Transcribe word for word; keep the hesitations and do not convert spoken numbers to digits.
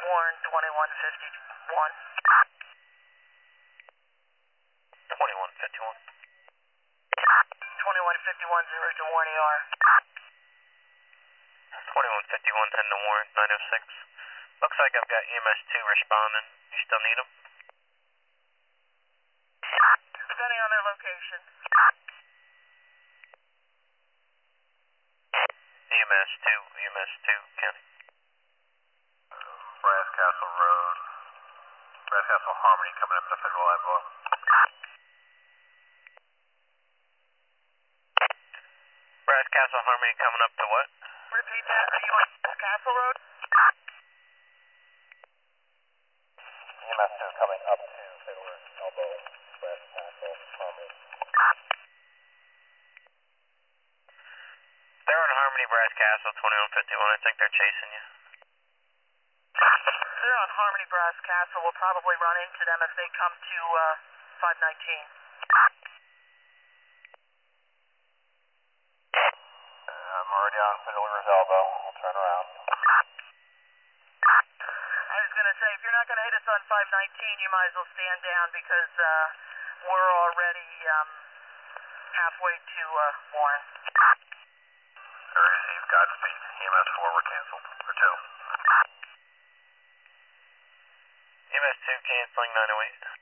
Warren, twenty-one fifty-one. twenty-one fifty-one. twenty-one fifty-one, zero to Warren E R. twenty-one fifty-one, ten to Warren, nine oh six. Looks like I've got E M S two responding. You still need them? Depending on their location. E M S two, E M S two, County. Brass Castle Road. Brass Castle Harmony coming up to Federal Ave. Brass Castle Harmony coming up to what? Repeat that. Are you on Castle Road? E M S two coming up to Fiddler's Elbow. Brass Castle Harmony. They're on Harmony Brass Castle, twenty-one fifty-one. I think they're chasing you. They're on Harmony Brass Castle. We'll probably run into them if they come to uh, five nineteen. I'm already on Fiddler's Elbow. I'll turn around. I was going to say, if you're not going to hit us on five nineteen, you might as well stand down because uh, we're already um, halfway to uh, Warren. Area received. Godspeed. E M S four, we're canceled. Or two. E M S two canceling nine oh eight.